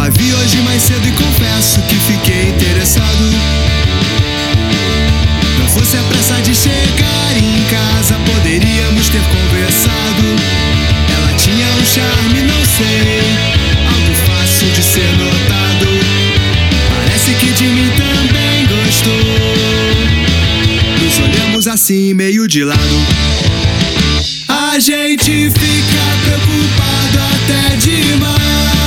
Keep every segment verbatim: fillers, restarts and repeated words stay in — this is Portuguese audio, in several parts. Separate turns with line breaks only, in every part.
A vi hoje mais cedo e confesso que fiquei interessado. Não fosse a pressa de chegar em casa, poderíamos ter conversado. Ela tinha um charme, não sei, algo fácil de ser notado. Parece que de mim também gostou. Nos olhamos assim meio de lado. A gente fica preocupado até demais.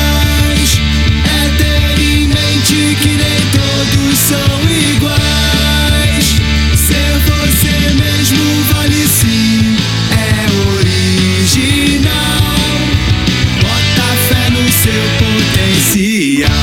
É ter em mente que nem todos são iguais. Ser você mesmo vale sim, é original. Bota fé no seu potencial.